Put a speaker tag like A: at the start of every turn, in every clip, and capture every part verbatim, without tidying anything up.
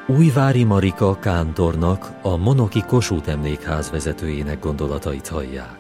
A: Újvári Marika kántornak, a Monoki Kossuth Emlékház vezetőjének gondolatait hallják.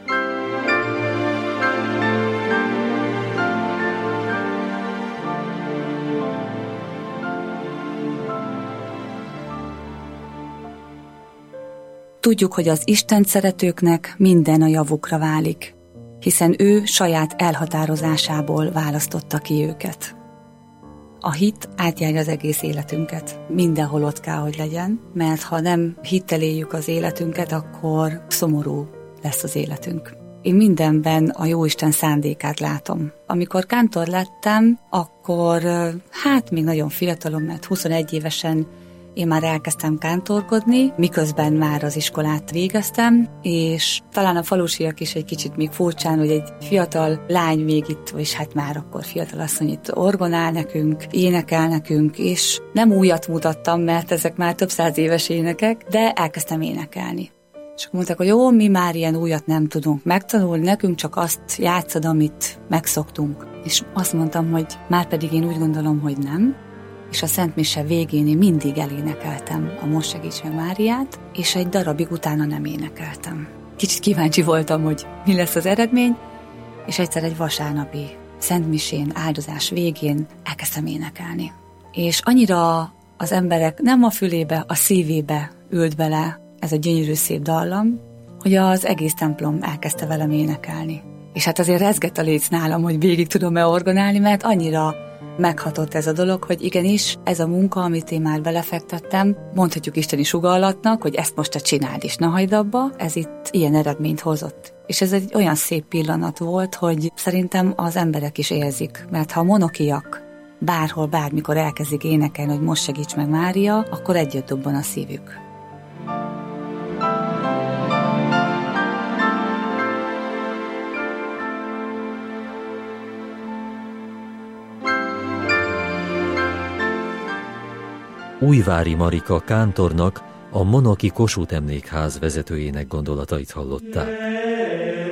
B: Tudjuk, hogy az Istent szeretőknek minden a javukra válik, hiszen ő saját elhatározásából választotta ki őket. A hit átjárja az egész életünket. Mindenhol ott kell, hogy legyen, mert ha nem hittel éljük az életünket, akkor szomorú lesz az életünk. Én mindenben a Jóisten szándékát látom. Amikor kántor lettem, akkor hát még nagyon fiatalom, mert huszonegy évesen én már elkezdtem kántorkodni, miközben már az iskolát végeztem, és talán a falusiak is egy kicsit még furcsán, hogy egy fiatal lány még itt, és hát már akkor fiatal asszony itt orgonál nekünk, énekel nekünk, és nem újat mutattam, mert ezek már több száz éves énekek, de elkezdtem énekelni. És akkor mondták, hogy jó, mi már ilyen újat nem tudunk megtanulni, nekünk csak azt játszod, amit megszoktunk. És azt mondtam, hogy már pedig én úgy gondolom, hogy nem, és a Szent Mise végén én mindig elénekeltem a Most segíts meg Máriát, és egy darabig utána nem énekeltem. Kicsit kíváncsi voltam, hogy mi lesz az eredmény, és egyszer egy vasárnapi Szent Misén, áldozás végén elkezdtem énekelni. És annyira az emberek nem a fülébe, a szívébe ült bele ez a gyönyörű szép dallam, hogy az egész templom elkezdte velem énekelni. És hát azért rezgett a léc nálam, hogy végig tudom-e orgonálni, mert annyira meghatott ez a dolog, hogy igenis, ez a munka, amit én már belefektettem, mondhatjuk isteni sugallatnak, hogy ezt most te csináld is, ne hagyd abba, ez itt ilyen eredményt hozott. És ez egy olyan szép pillanat volt, hogy szerintem az emberek is érzik, mert ha monokiak bárhol, bármikor elkezdik énekelni, hogy most segíts meg Mária, akkor együtt dobban a szívük.
A: Újvári Marika kántornak, a Monoki Kossuth Emlékház vezetőjének gondolatait hallották.